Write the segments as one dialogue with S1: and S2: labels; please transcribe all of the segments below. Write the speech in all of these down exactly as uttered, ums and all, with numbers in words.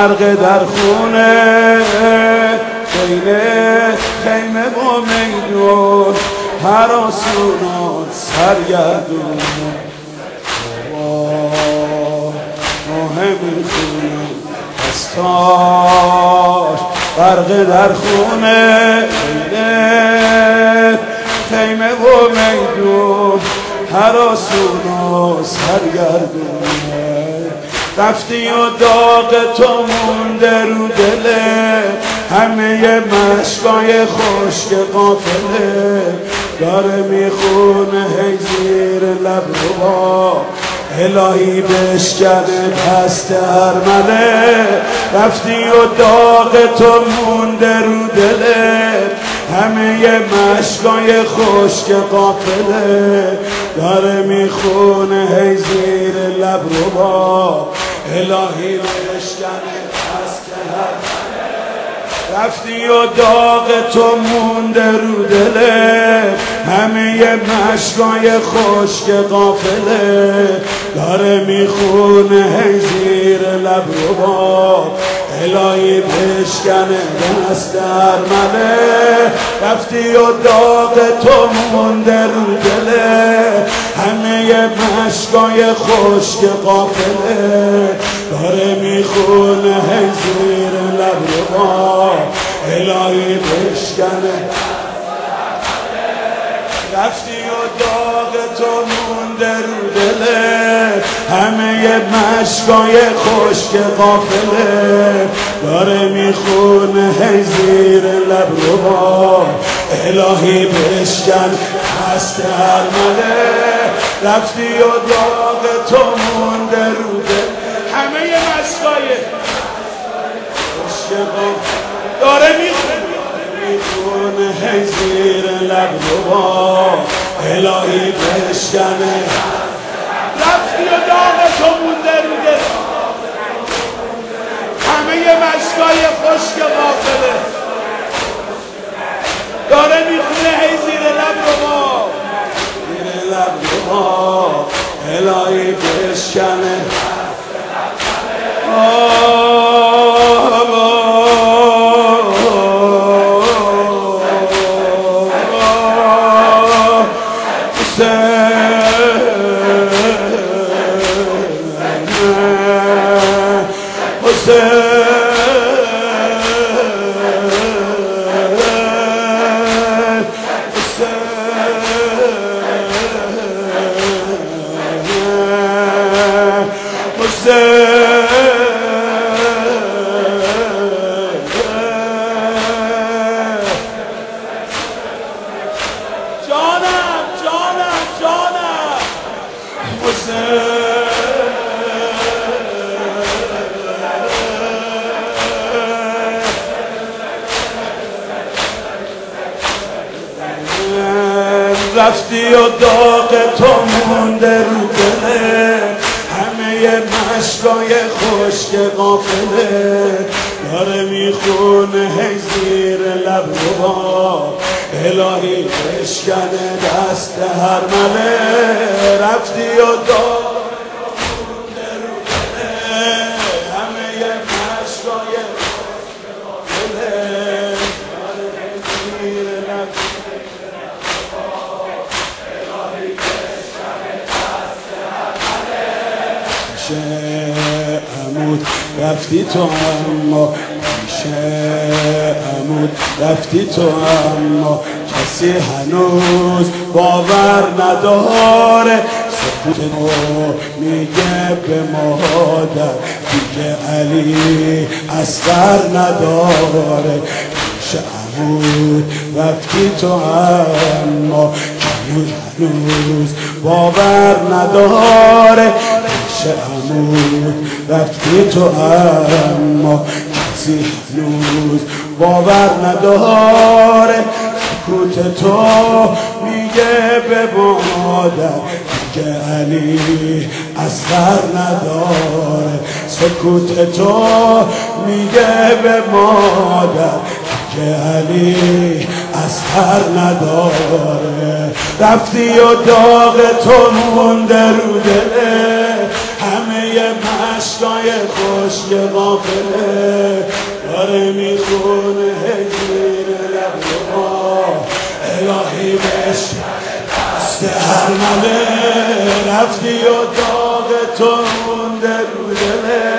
S1: غرق در خونه بین خیمه و میدون هراسون سرگردون مهم خونه دستاش غرق در خونه بین خیمه و میدون هراسون سرگردونه رفتی و داغ تو مونده رو دله همه مشکای خشک قافله داره میخونه هی زیر لب ربا الهی بشکنه پست ارمله رفتی و داغ تو مونده رو دله همه مشکای خشک قافله داره میخونه هی زیر لب ربا الهی بشکنه پست ارمله رفتی و داغ تو مونده رو دله همه مشکای خشک قافله داره میخونه هی زیر لب ربا الهی بشکنه دست ارمله رفتی و داغ تو مونده رو دله همه مشکای خشک قافله داره میخونه هی زیر لب ربا الهی بشکنه رفتی و داغ تو مونده رو دله همه مشکای خشک قافله داره میخونه هی زیر لب ربا الهی بشکن هست ارمله رفتی و داغ تو مونده رو دله همه مشکای خشک قافله داره میخونه هی زیر لب ربا الهی بشکنه رفتی و داغ تو مونده رو دل همه مشکای خشک قافله داره میخونه هی زیر لب ربا زیر لب ربا الهی بشکنه رفتی و داغ تو مونده رو دله همه مشکای خشک قافله داره میخونه هی زیر لب ربا الهی بشکنه دست ارمله رفتی و داغ تو مونده رو دله همه مشکای خشک قافله داره زیر لب عمود رفتی تو اما پیشه عمود رفتی تو اما کسی هنوز باور نداره سکوت ما میگه به مادر دیگه علی اصغر نداره پیشه عمود رفتی تو اما هنوز هنوز باور نداره عمود رفتی تو اما کسی هنوز باور نداره سکوت تو میگه به مادر دیگه علی اصغر نداره سکوت تو میگه به مادر دیگه علی اصغر نداره رفتی و داغ تو مونده رو دله همه مشکای خوش خشک غافله داره میخونه هجیر لبها الهی بهش دست هرمله رفتی و داغ تو مونده رو دله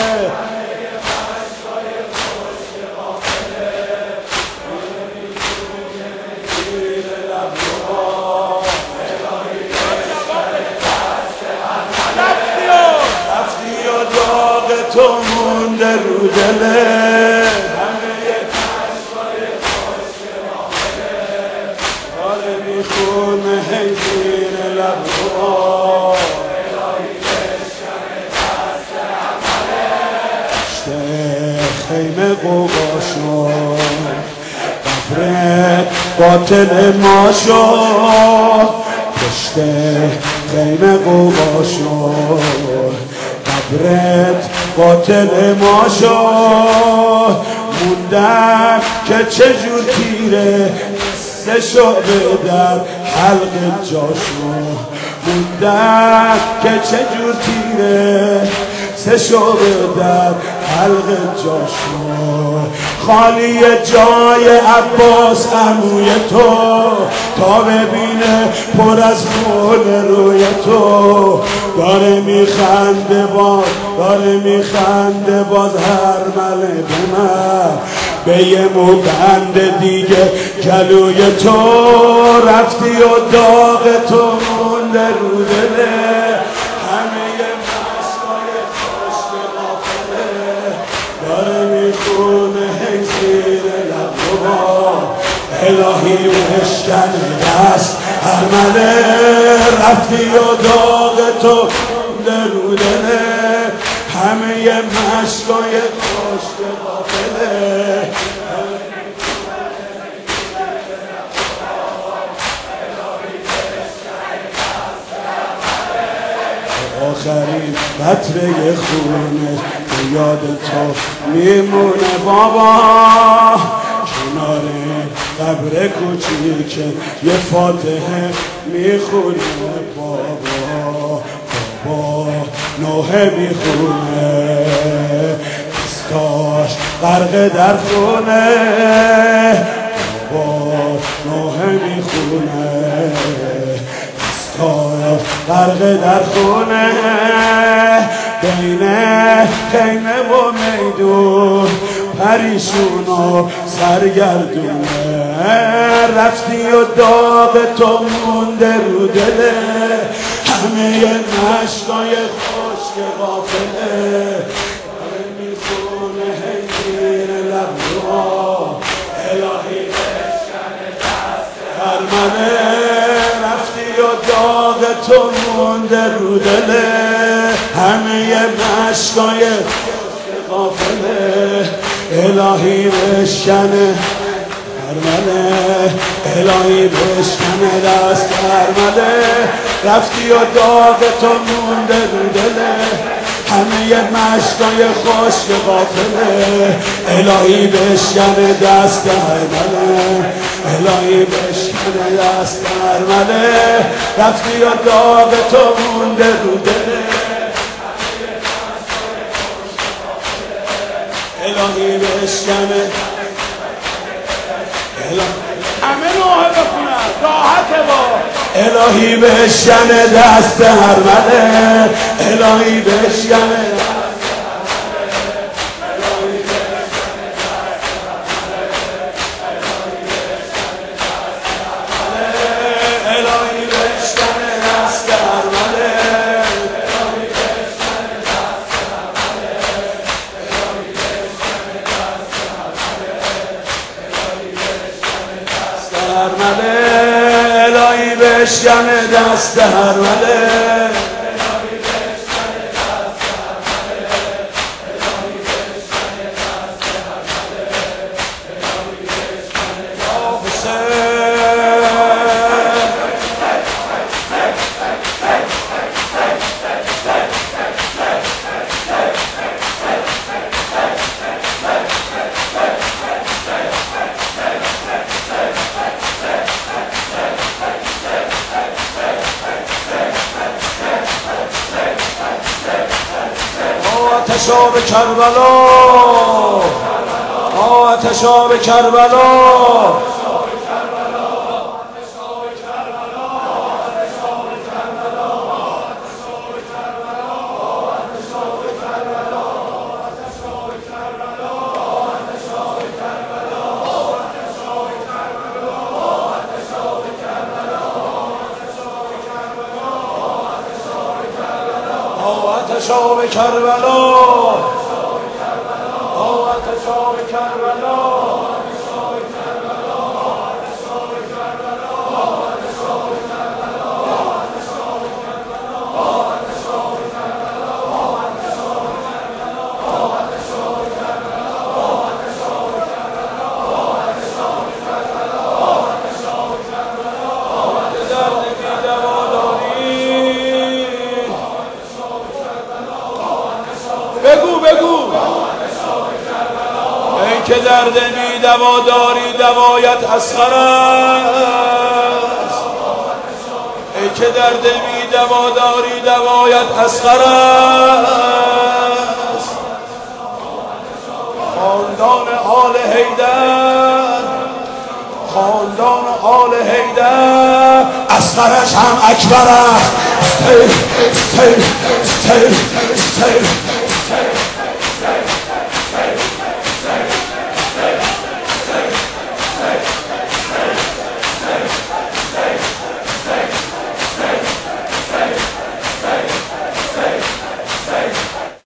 S1: تو مونده رو دله همه یک عشقای خوش غافله داره میخونه هی زیر لبها الهی بشکن دست عمله پشت خیمه قوقا شد قبرت باطل ما شد پشت خیمه قوقا شد قبرت باطل ما شد موندم که چجور تیره سه شعبه در حلق جاشو موندم که چجور تیره سه شعبه در حلق جاشو خالی جای عباس عموی تو تا ببینه پر از خون روی تو داره میخنده باز داره میخنده باز هر مله به من به یه موبند دیگه گلوی تو رفتی و داغ تو مونده رو دله همه مشکای خشک غافله داره میخونه هی زیر لبها الهی بشکن دست هرمله رفتی و داغ تو مونده رو دله همه مشکای خشک غافله آخرین قطره خونش به یاد تو میمونه بابا کنار قبر کوچیک یه فاتحه میخونه بابا بابا نوحه میخونه دستاش غرق در خونه بابا نوحه میخونه غرق در خونه بین خیمه و میدون پریشون و سرگردونه رفتی و داغ تو مونده رو دله همه مشکای خشک غافله داره میخونه هی زیر لبها الهی بشکن دست هرمله رفتی و داغ تو مونده رو دله همه مشکای غافله الهی بشکنه هرمله الهی بشکنه دست هرمله رفتی و داغ تو مونده رو دله همه مشکای خشک غافله الهی بشکنه دست هرمله الهی بشکنه دست هرمله رفتی و داغ تو مونده رو دله الهی بشکنه همه نوحه بخونن راحته با الهی بشکنه دست هرمله الهی بشکنه الهی بشکنه دست هرمله آتشاب کربلا آتشاب کربلا آتشاب کربلا آتشاب کربلا بگو بگو ای که درد بی دوا داری دوایت اصغر است ای که درد بی دوا داری دوایت اصغر است خاندان آل حیدر خاندان آل حیدر اصغرش هم اکبر است